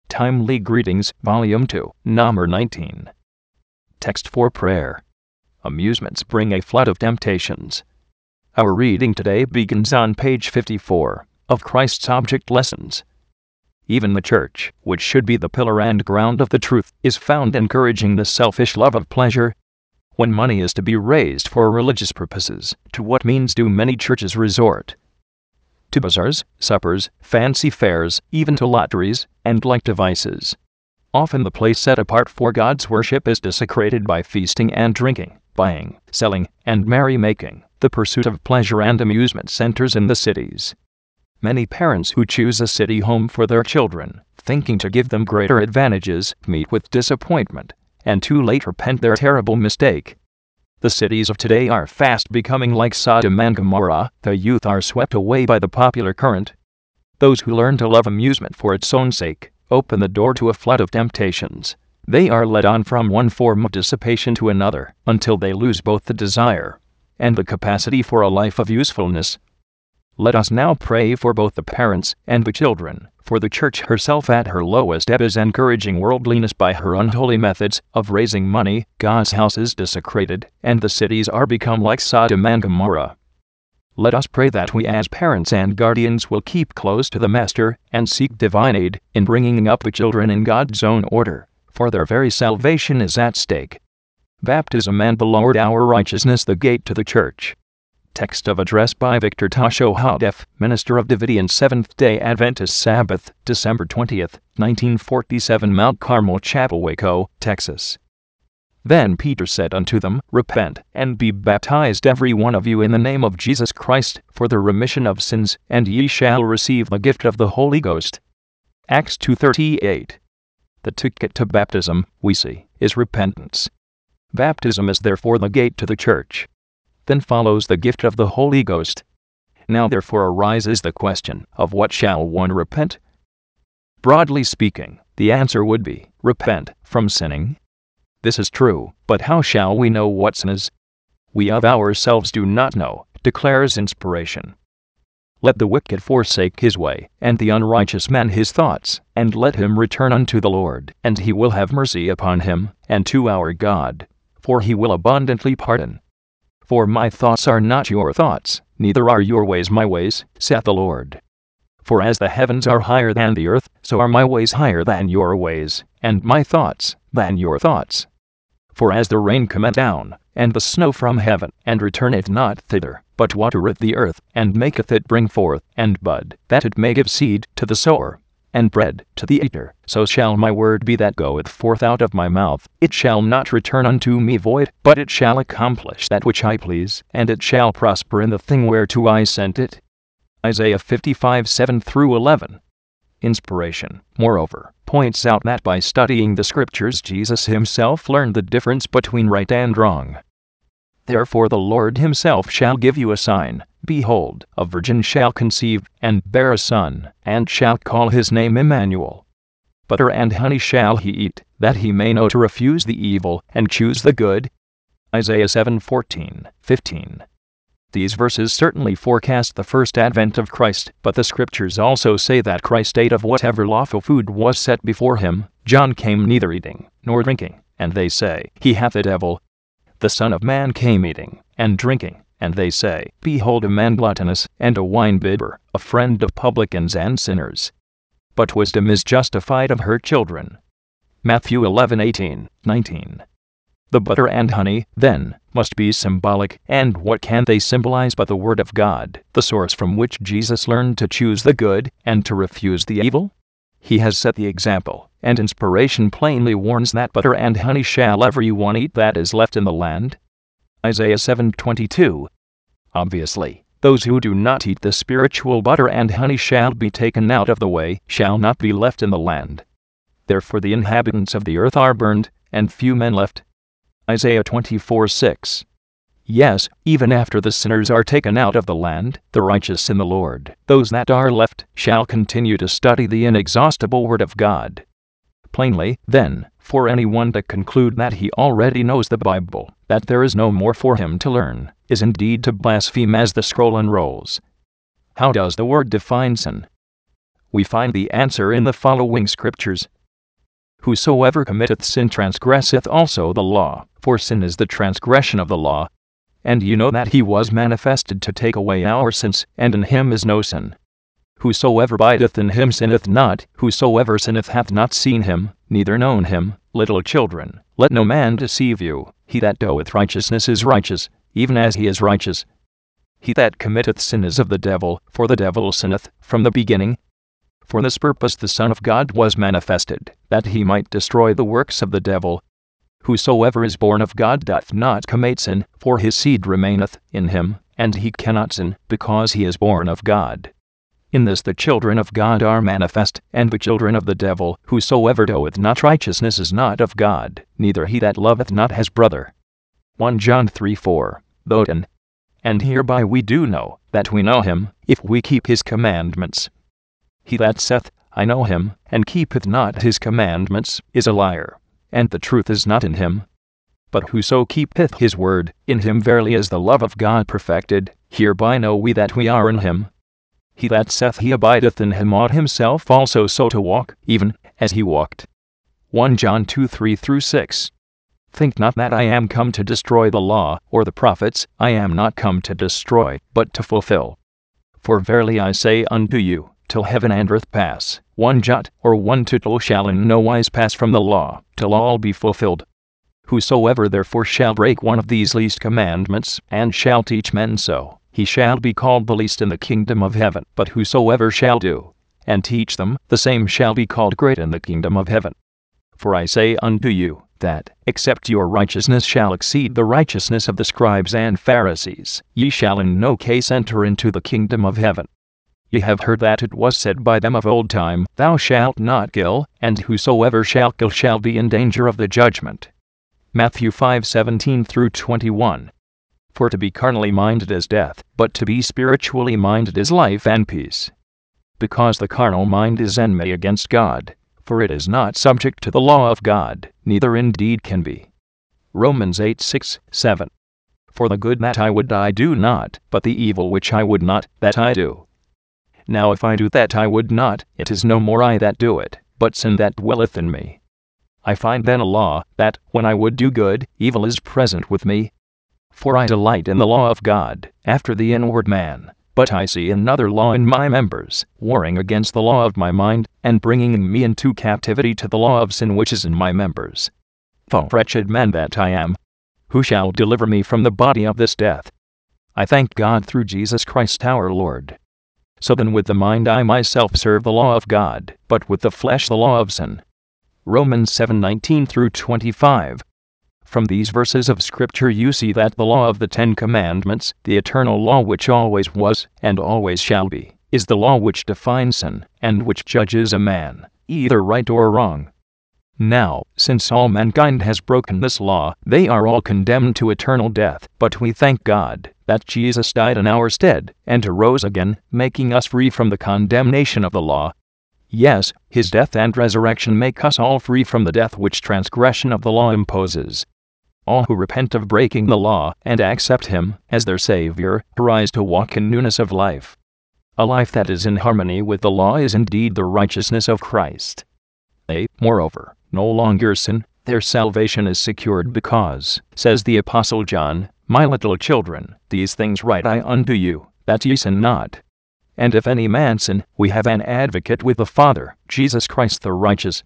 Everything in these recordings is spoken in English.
Timely Greetings, Volume 2, Number 19. Text for Prayer. Amusements bring a flood of temptations. Our reading today begins on page 54 of Christ's Object Lessons. Even the church, which should be the pillar and ground of the truth, is found encouraging the selfish love of pleasure. When money is to be raised for religious purposes, to what means do many churches resort? To bazaars, suppers, fancy fairs, even to lotteries, and like devices. Often the place set apart for God's worship is desecrated by feasting and drinking, buying, selling, and merrymaking, the pursuit of pleasure and amusement centers in the cities. Many parents who choose a city home for their children, thinking to give them greater advantages, meet with disappointment, and too late repent their terrible mistake. The cities of today are fast becoming like Sodom and Gomorrah. The youth are swept away by the popular current. Those who learn to love amusement for its own sake open the door to a flood of temptations. They are led on from one form of dissipation to another, until they lose both the desire and the capacity for a life of usefulness. Let us now pray for both the parents and the children, for the church herself at her lowest ebb is encouraging worldliness by her unholy methods of raising money. God's house is desecrated, and the cities are become like Sodom and Gomorrah. Let us pray that we as parents and guardians will keep close to the Master and seek divine aid in bringing up the children in God's own order, for their very salvation is at stake. Baptism and the Lord our righteousness, the gate to the church. Text of address by Victor Tasho Hadef, Minister of Davidian Seventh-day Adventist Sabbath, December 20, 1947, Mount Carmel Chapel, Waco, Texas. Then Peter said unto them, Repent, and be baptized every one of you in the name of Jesus Christ, for the remission of sins, and ye shall receive the gift of the Holy Ghost. Acts 2:38. The ticket to baptism, we see, is repentance. Baptism is therefore the gate to the church. Then follows the gift of the Holy Ghost. Now therefore arises the question, of what shall one repent? Broadly speaking, the answer would be, repent from sinning. This is true, but how shall we know what sin is? We of ourselves do not know, declares inspiration. Let the wicked forsake his way, and the unrighteous man his thoughts, and let him return unto the Lord, and he will have mercy upon him, and to our God, for he will abundantly pardon. For my thoughts are not your thoughts, neither are your ways my ways, saith the Lord. For as the heavens are higher than the earth, so are my ways higher than your ways, and my thoughts than your thoughts. For as the rain cometh down, and the snow from heaven, and returneth not thither, but watereth the earth, and maketh it bring forth, and bud, that it may give seed to the sower, and bread to the eater, so shall my word be that goeth forth out of my mouth. It shall not return unto me void, but it shall accomplish that which I please, and it shall prosper in the thing whereto I sent it. Isaiah 55:7-11. Inspiration, moreover, points out that by studying the Scriptures Jesus himself learned the difference between right and wrong. Therefore the Lord himself shall give you a sign. Behold, a virgin shall conceive, and bear a son, and shall call his name Emmanuel. Butter and honey shall he eat, that he may know to refuse the evil, and choose the good. Isaiah 7:14-15. These verses certainly forecast the first advent of Christ, but the Scriptures also say that Christ ate of whatever lawful food was set before him. John came neither eating nor drinking, and they say, He hath a devil. The Son of Man came eating and drinking, and they say, Behold a man gluttonous, and a wine-bibber, a friend of publicans and sinners. But wisdom is justified of her children. Matthew 11:18-19. The butter and honey, then, must be symbolic, and what can they symbolize but the Word of God, the source from which Jesus learned to choose the good, and to refuse the evil? He has set the example, and inspiration plainly warns that butter and honey shall every one eat that is left in the land. Isaiah 7:22. Obviously, those who do not eat the spiritual butter and honey shall be taken out of the way, shall not be left in the land. Therefore the inhabitants of the earth are burned, and few men left. Isaiah 24:6. Yes, even after the sinners are taken out of the land, the righteous in the Lord, those that are left, shall continue to study the inexhaustible Word of God. Plainly, then, for anyone to conclude that he already knows the Bible, that there is no more for him to learn, is indeed to blaspheme as the scroll unrolls. How does the Word define sin? We find the answer in the following Scriptures. Whosoever committeth sin transgresseth also the law, for sin is the transgression of the law. And you know that he was manifested to take away our sins, and in him is no sin. Whosoever abideth in him sinneth not. Whosoever sinneth hath not seen him, neither known him. Little children, let no man deceive you. He that doeth righteousness is righteous, even as he is righteous. He that committeth sin is of the devil, for the devil sinneth from the beginning. For this purpose the Son of God was manifested, that he might destroy the works of the devil. Whosoever is born of God doth not commit sin, for his seed remaineth in him, and he cannot sin, because he is born of God. In this the children of God are manifest, and the children of the devil. Whosoever doeth not righteousness is not of God, neither he that loveth not his brother. 1 John 3:4. Thoten. And hereby we do know, that we know him, if we keep his commandments. He that saith, I know him, and keepeth not his commandments, is a liar, and the truth is not in him. But whoso keepeth his word, in him verily is the love of God perfected. Hereby know we that we are in him. He that saith he abideth in him ought himself also so to walk, even as he walked. 1 John 2:3-6. Think not that I am come to destroy the law, or the prophets. I am not come to destroy, but to fulfill. For verily I say unto you, till heaven and earth pass, one jot or one tittle shall in no wise pass from the law, till all be fulfilled. Whosoever therefore shall break one of these least commandments, and shall teach men so, he shall be called the least in the kingdom of heaven. But whosoever shall do, and teach them, the same shall be called great in the kingdom of heaven. For I say unto you, that, except your righteousness shall exceed the righteousness of the scribes and Pharisees, ye shall in no case enter into the kingdom of heaven. Ye have heard that it was said by them of old time, Thou shalt not kill, and whosoever shall kill shall be in danger of the judgment. Matthew 5:17-21. For to be carnally minded is death, but to be spiritually minded is life and peace. Because the carnal mind is enmity against God, for it is not subject to the law of God, neither indeed can be. Romans 8:6-7. For the good that I would I do not, but the evil which I would not, that I do. Now if I do that I would not, it is no more I that do it, but sin that dwelleth in me. I find then a law, that, when I would do good, evil is present with me. For I delight in the law of God, after the inward man, but I see another law in my members, warring against the law of my mind, and bringing me into captivity to the law of sin which is in my members. O wretched man that I am! Who shall deliver me from the body of this death? I thank God through Jesus Christ our Lord. So then with the mind I myself serve the law of God, but with the flesh the law of sin. Romans 7:19-25. From these verses of Scripture you see that the law of the 10 Commandments, the eternal law which always was, and always shall be, is the law which defines sin, and which judges a man, either right or wrong. Now, since all mankind has broken this law, they are all condemned to eternal death, but we thank God, that Jesus died in our stead, and arose again, making us free from the condemnation of the law. Yes, his death and resurrection make us all free from the death which transgression of the law imposes. All who repent of breaking the law, and accept him as their Savior, arise to walk in newness of life. A life that is in harmony with the law is indeed the righteousness of Christ. They, moreover, no longer sin, their salvation is secured because, says the Apostle John, My little children, these things write I unto you, that ye sin not. And if any man sin, we have an advocate with the Father, Jesus Christ the righteous.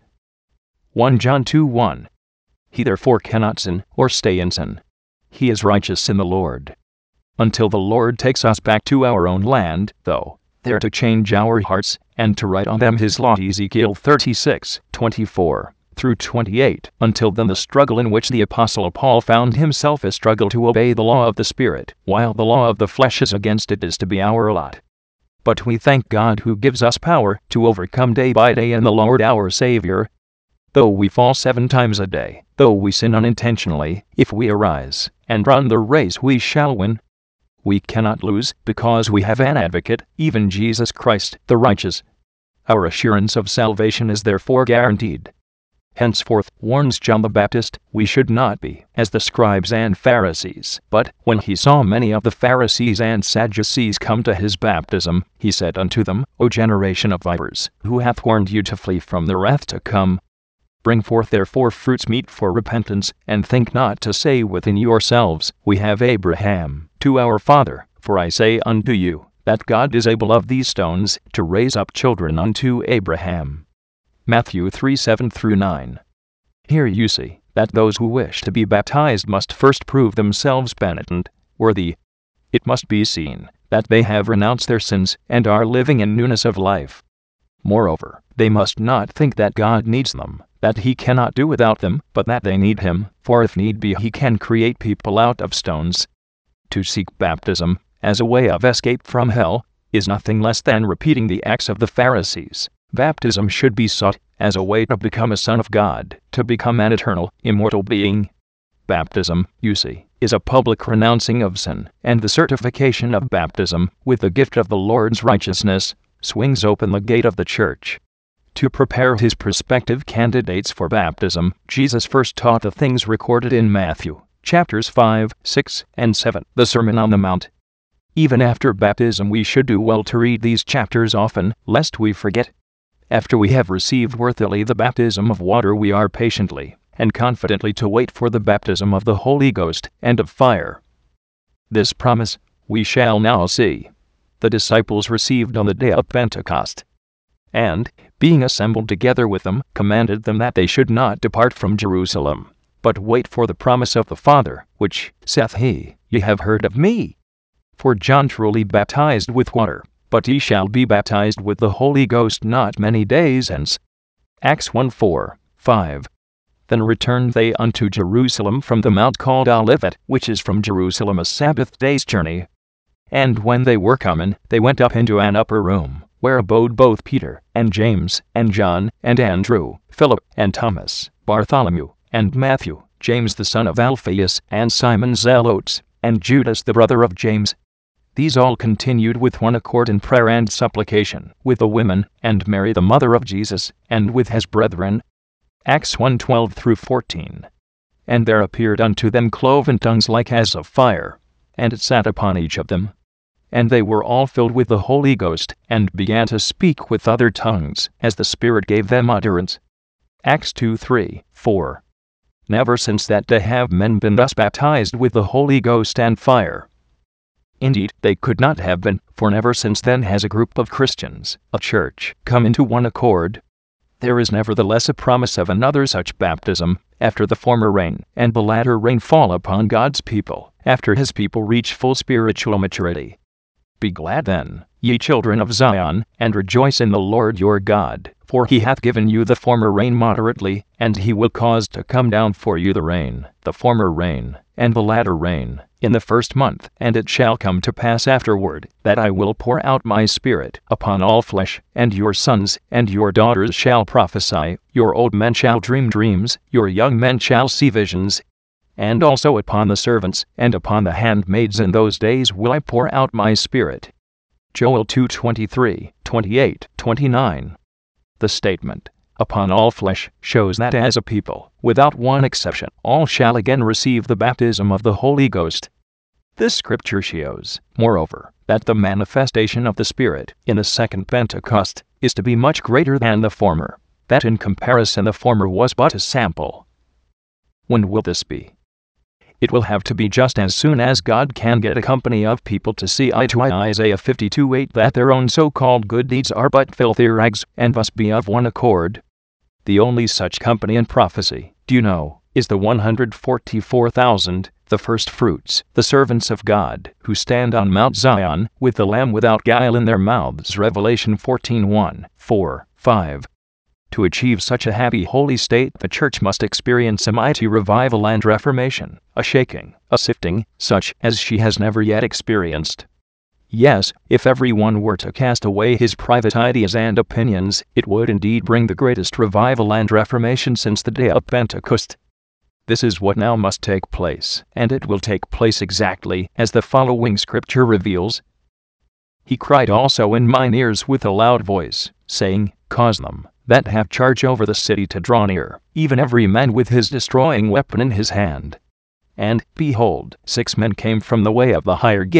1 John 2:1. He therefore cannot sin, or stay in sin. He is righteous in the Lord. Until the Lord takes us back to our own land, though, there to change our hearts, and to write on them his law. Ezekiel 36:24-28. Until then the struggle in which the Apostle Paul found himself is struggle to obey the law of the Spirit, while the law of the flesh is against it is to be our lot. But we thank God who gives us power to overcome day by day in the Lord our Savior. Though we fall 7 times a day, though we sin unintentionally, if we arise and run the race we shall win. We cannot lose, because we have an advocate, even Jesus Christ, the righteous. Our assurance of salvation is therefore guaranteed. Henceforth, warns John the Baptist, we should not be as the scribes and Pharisees. But, when he saw many of the Pharisees and Sadducees come to his baptism, he said unto them, O generation of vipers, who hath warned you to flee from the wrath to come? Bring forth therefore fruits meet for repentance, and think not to say within yourselves, We have Abraham to our father. For I say unto you, that God is able of these stones to raise up children unto Abraham. Matthew 3:7-9. Here you see that those who wish to be baptized must first prove themselves penitent, worthy. It must be seen that they have renounced their sins and are living in newness of life. Moreover, they must not think that God needs them, that He cannot do without them, but that they need Him, for if need be He can create people out of stones. To seek baptism, as a way of escape from hell, is nothing less than repeating the acts of the Pharisees. Baptism should be sought as a way to become a son of God, to become an eternal, immortal being. Baptism, you see, is a public renouncing of sin, and the certification of baptism, with the gift of the Lord's righteousness, swings open the gate of the church. To prepare His prospective candidates for baptism, Jesus first taught the things recorded in Matthew, chapters 5, 6, and 7, the Sermon on the Mount. Even after baptism we should do well to read these chapters often, lest we forget. After we have received worthily the baptism of water, we are patiently and confidently to wait for the baptism of the Holy Ghost and of fire. This promise we shall now see the disciples received on the day of Pentecost, and, being assembled together with them, commanded them that they should not depart from Jerusalem, but wait for the promise of the Father, which, saith he, ye have heard of me. For John truly baptized with water, but ye shall be baptized with the Holy Ghost not many days hence. Acts 1:4-5. Then returned they unto Jerusalem from the mount called Olivet, which is from Jerusalem a Sabbath day's journey. And when they were come in, they went up into an upper room, where abode both Peter, and James, and John, and Andrew, Philip, and Thomas, Bartholomew, and Matthew, James the son of Alphaeus, and Simon Zelotes, and Judas the brother of James. These all continued with one accord in prayer and supplication, with the women, and Mary the mother of Jesus, and with his brethren. Acts 1:12-14. And there appeared unto them cloven tongues like as of fire, and it sat upon each of them. And they were all filled with the Holy Ghost, and began to speak with other tongues, as the Spirit gave them utterance. Acts 2:3-4. Never since that day have men been thus baptized with the Holy Ghost and fire. Indeed, they could not have been, for never since then has a group of Christians, a church, come into one accord. There is nevertheless a promise of another such baptism, after the former rain and the latter rain fall upon God's people, after His people reach full spiritual maturity. Be glad then, ye children of Zion, and rejoice in the Lord your God, for He hath given you the former rain moderately, and He will cause to come down for you the rain, the former rain, and the latter rain, in the first month. And it shall come to pass afterward, that I will pour out my Spirit upon all flesh, and your sons and your daughters shall prophesy, your old men shall dream dreams, your young men shall see visions. And also upon the servants and upon the handmaids in those days will I pour out my Spirit. Joel 2:23, 28, 29. The statement, upon all flesh, shows that as a people, without one exception, all shall again receive the baptism of the Holy Ghost. This scripture shows, moreover, that the manifestation of the Spirit in the second Pentecost is to be much greater than the former, that in comparison the former was but a sample. When will this be? It will have to be just as soon as God can get a company of people to see eye to eye, Isaiah 52:8, that their own so-called good deeds are but filthy rags, and must be of one accord. The only such company in prophecy, do you know, is the 144,000, the first fruits, the servants of God, who stand on Mount Zion, with the Lamb without guile in their mouths. Revelation 14:1, 4, 5. To achieve such a happy holy state, the church must experience a mighty revival and reformation, a shaking, a sifting, such as she has never yet experienced. Yes, if everyone were to cast away his private ideas and opinions, it would indeed bring the greatest revival and reformation since the day of Pentecost. This is what now must take place, and it will take place exactly as the following scripture reveals. He cried also in mine ears with a loud voice, saying, Cause them that have charge over the city to draw near, even every man with his destroying weapon in his hand. And, behold, 6 men came from the way of the higher gate,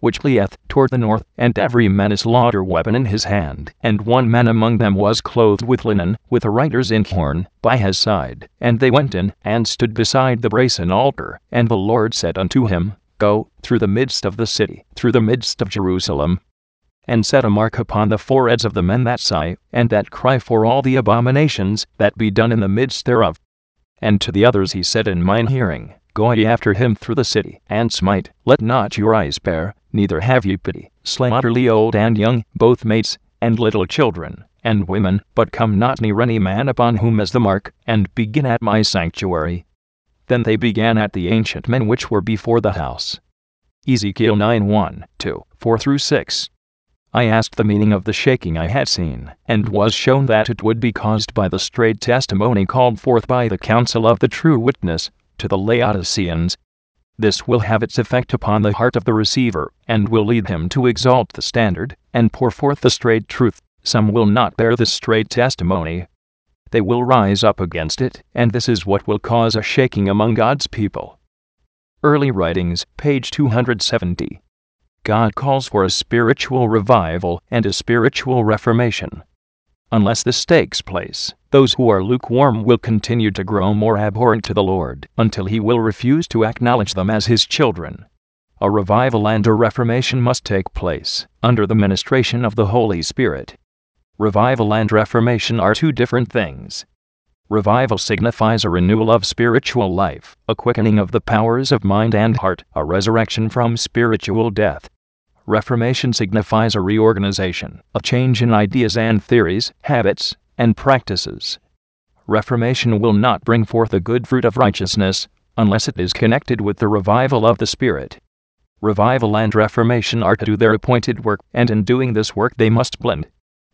which fleeth toward the north, and every man a slaughter weapon in his hand. And one man among them was clothed with linen, with a writer's inkhorn by his side. And they went in, and stood beside the brazen altar. And the Lord said unto him, Go through the midst of the city, through the midst of Jerusalem, and set a mark upon the foreheads of the men that sigh, and that cry for all the abominations that be done in the midst thereof. And to the others he said in mine hearing, Go ye after him through the city, and smite, let not your eyes spare, neither have ye pity, slay utterly old and young, both mates, and little children, and women, but come not near any man upon whom is the mark, and begin at my sanctuary. Then they began at the ancient men which were before the house. Ezekiel 9:1-2, 4-6. I asked the meaning of the shaking I had seen, and was shown that it would be caused by the straight testimony called forth by the counsel of the true witness to the Laodiceans. This will have its effect upon the heart of the receiver, and will lead him to exalt the standard, and pour forth the straight truth. Some will not bear this straight testimony. They will rise up against it, and this is what will cause a shaking among God's people. Early Writings, page 270. God calls for a spiritual revival and a spiritual reformation. Unless this takes place, those who are lukewarm will continue to grow more abhorrent to the Lord, until He will refuse to acknowledge them as His children. A revival and a reformation must take place, under the ministration of the Holy Spirit. Revival and reformation are two different things. Revival signifies a renewal of spiritual life, a quickening of the powers of mind and heart, a resurrection from spiritual death. Reformation signifies a reorganization, a change in ideas and theories, habits, and practices. Reformation will not bring forth the good fruit of righteousness, unless it is connected with the revival of the Spirit. Revival and reformation are to do their appointed work, and in doing this work they must blend.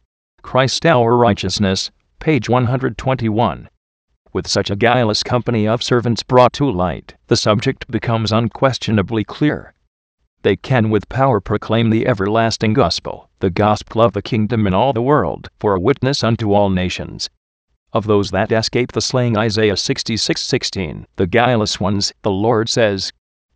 Christ our righteousness, page 121. With such a guileless company of servants brought to light, the subject becomes unquestionably clear. They can with power proclaim the everlasting gospel, the gospel of the kingdom in all the world, for a witness unto all nations. Of those that escape the slaying, Isaiah 66:16, the guileless ones, the Lord says,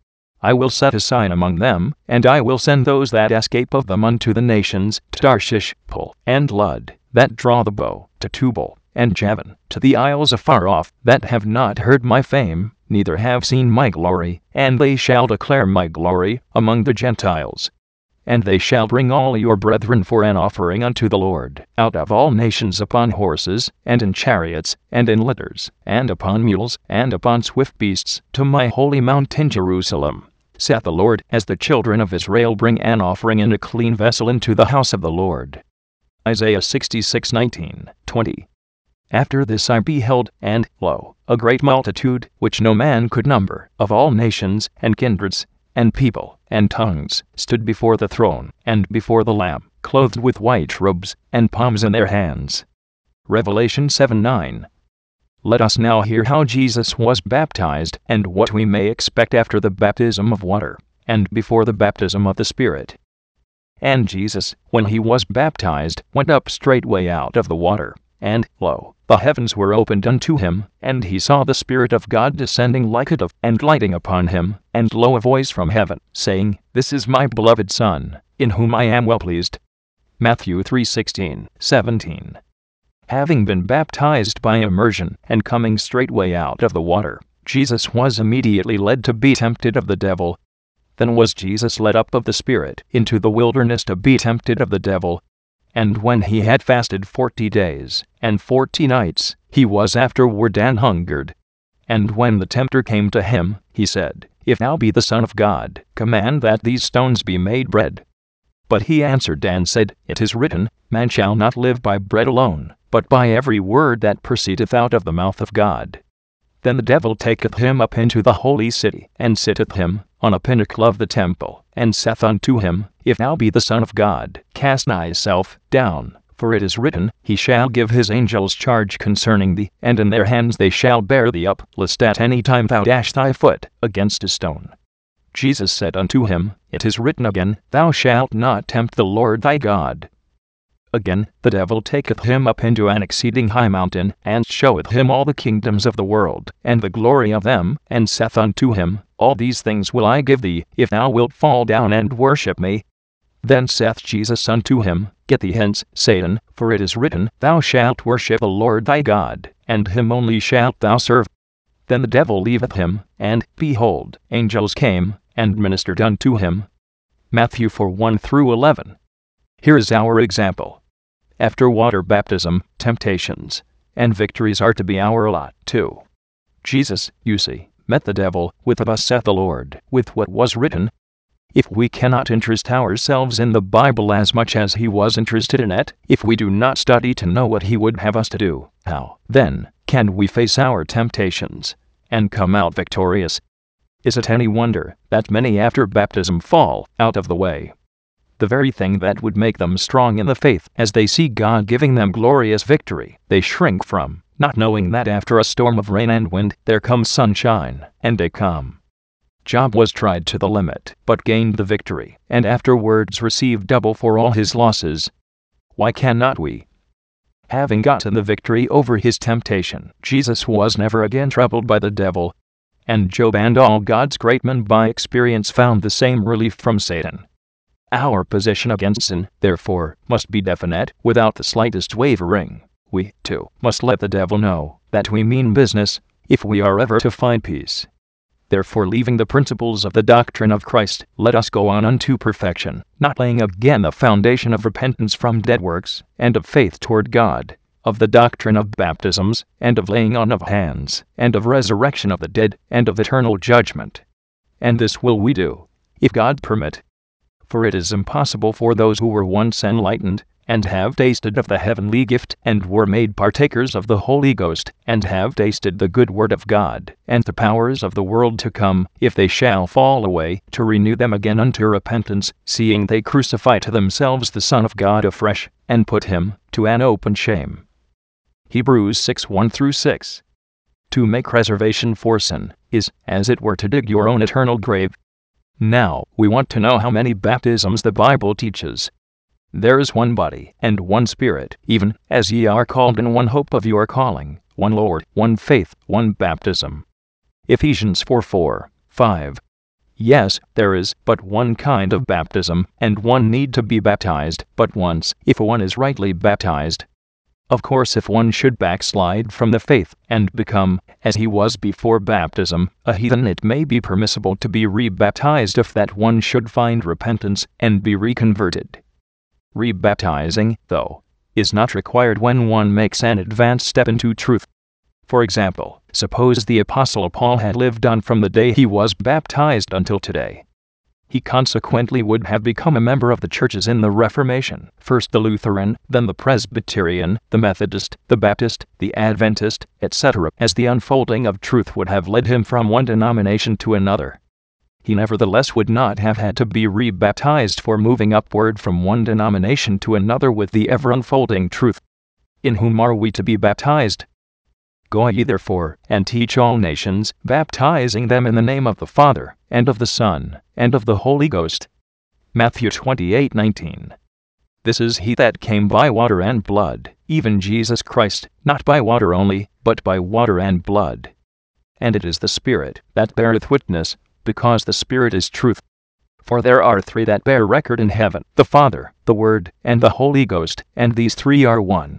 I will set a sign among them, and I will send those that escape of them unto the nations, to Tarshish, Pul, and Lud, that draw the bow, to Tubal, and Javan, to the isles afar off, that have not heard my fame, neither have seen my glory, and they shall declare my glory among the Gentiles. And they shall bring all your brethren for an offering unto the Lord, out of all nations, upon horses, and in chariots, and in litters, and upon mules, and upon swift beasts, to my holy mountain Jerusalem, saith the Lord, as the children of Israel bring an offering in a clean vessel into the house of the Lord. Isaiah 66:19-20. After this I beheld, and, lo, a great multitude, which no man could number, of all nations, and kindreds, and people, and tongues, stood before the throne, and before the Lamb, clothed with white robes, and palms in their hands. Revelation 7:9. Let us now hear how Jesus was baptized, and what we may expect after the baptism of water, and before the baptism of the Spirit. And Jesus, when he was baptized, went up straightway out of the water, and, lo, the heavens were opened unto him, and he saw the Spirit of God descending like a dove, and lighting upon him, and lo, a voice from heaven, saying, This is my beloved Son, in whom I am well pleased. Matthew 3:16-17. Having been baptized by immersion, and coming straightway out of the water, Jesus was immediately led to be tempted of the devil. Then was Jesus led up of the Spirit into the wilderness to be tempted of the devil. And when he had fasted 40 days, and 40 nights, he was afterward an hungered. And when the tempter came to him, he said, If thou be the Son of God, command that these stones be made bread. But he answered and said, It is written, Man shall not live by bread alone, but by every word that proceedeth out of the mouth of God. Then the devil taketh him up into the holy city, and sitteth him on a pinnacle of the temple, and saith unto him, If thou be the Son of God, cast thyself down, for it is written, He shall give his angels charge concerning thee, and in their hands they shall bear thee up, lest at any time thou dash thy foot against a stone. Jesus said unto him, It is written again, Thou shalt not tempt the Lord thy God. Again, the devil taketh him up into an exceeding high mountain, and showeth him all the kingdoms of the world, and the glory of them, and saith unto him, All these things will I give thee, if thou wilt fall down and worship me. Then saith Jesus unto him, Get thee hence, Satan, for it is written, Thou shalt worship the Lord thy God, and him only shalt thou serve. Then the devil leaveth him, and, behold, angels came, and ministered unto him. Matthew 4:1-11. Here is our example. After water baptism, temptations and victories are to be our lot too. Jesus, you see, met the devil with Thus saith the Lord, with what was written. If we cannot interest ourselves in the Bible as much as he was interested in it, if we do not study to know what he would have us to do, how, then, can we face our temptations and come out victorious? Is it any wonder that many after baptism fall out of the way? The very thing that would make them strong in the faith, as they see God giving them glorious victory, they shrink from, not knowing that after a storm of rain and wind, there comes sunshine and a calm. Job was tried to the limit, but gained the victory, and afterwards received double for all his losses. Why cannot we? Having gotten the victory over his temptation, Jesus was never again troubled by the devil. And Job and all God's great men by experience found the same relief from Satan. Our position against sin, therefore, must be definite, without the slightest wavering. We, too, must let the devil know that we mean business, if we are ever to find peace. Therefore, leaving the principles of the doctrine of Christ, let us go on unto perfection, not laying again the foundation of repentance from dead works, and of faith toward God, of the doctrine of baptisms, and of laying on of hands, and of resurrection of the dead, and of eternal judgment. And this will we do, if God permit. For it is impossible for those who were once enlightened, and have tasted of the heavenly gift, and were made partakers of the Holy Ghost, and have tasted the good word of God, and the powers of the world to come, if they shall fall away, to renew them again unto repentance, seeing they crucify to themselves the Son of God afresh, and put him to an open shame. Hebrews 6:1-6. To make reservation for sin is, as it were, to dig your own eternal grave. Now, we want to know how many baptisms the Bible teaches. There is one body, and one Spirit, even as ye are called in one hope of your calling, one Lord, one faith, one baptism. Ephesians 4:4-5. Yes, there is but one kind of baptism, and one need to be baptized but once, if one is rightly baptized. Of course, if one should backslide from the faith, and become, as he was before baptism, a heathen, it may be permissible to be rebaptized if that one should find repentance, and be reconverted. Rebaptizing, though, is not required when one makes an advanced step into truth. For example, suppose the Apostle Paul had lived on from the day he was baptized until today. He consequently would have become a member of the churches in the Reformation, first the Lutheran, then the Presbyterian, the Methodist, the Baptist, the Adventist, etc., as the unfolding of truth would have led him from one denomination to another. He nevertheless would not have had to be rebaptized for moving upward from one denomination to another with the ever-unfolding truth. In whom are we to be baptized? Go ye therefore, and teach all nations, baptizing them in the name of the Father, and of the Son, and of the Holy Ghost. Matthew 28:19. This is he that came by water and blood, even Jesus Christ, not by water only, but by water and blood. And it is the Spirit that beareth witness, because the Spirit is truth. For there are three that bear record in heaven, the Father, the Word, and the Holy Ghost, and these three are one.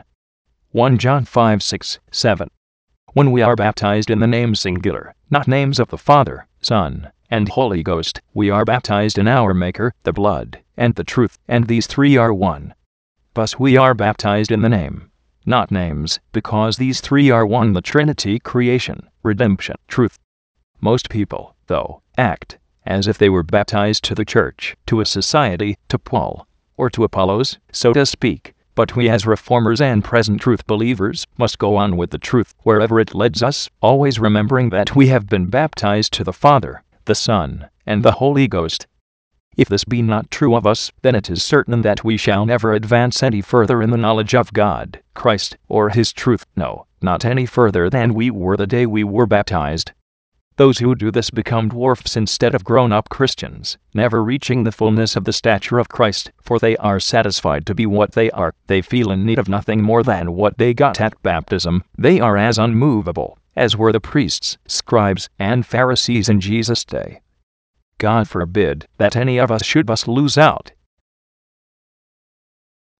1 John 5:6-7. When we are baptized in the name singular, not names of the Father, Son, and Holy Ghost, we are baptized in our Maker, the blood, and the truth, and these three are one. Thus we are baptized in the name, not names, because these three are one: the Trinity, creation, redemption, truth. Most people, though, act as if they were baptized to the church, to a society, to Paul, or to Apollos, so to speak. But we as reformers and present truth believers must go on with the truth wherever it leads us, always remembering that we have been baptized to the Father, the Son, and the Holy Ghost. If this be not true of us, then it is certain that we shall never advance any further in the knowledge of God, Christ, or His truth, no, not any further than we were the day we were baptized. Those who do this become dwarfs instead of grown-up Christians, never reaching the fullness of the stature of Christ, for they are satisfied to be what they are. They feel in need of nothing more than what they got at baptism. They are as unmovable as were the priests, scribes, and Pharisees in Jesus' day. God forbid that any of us should thus lose out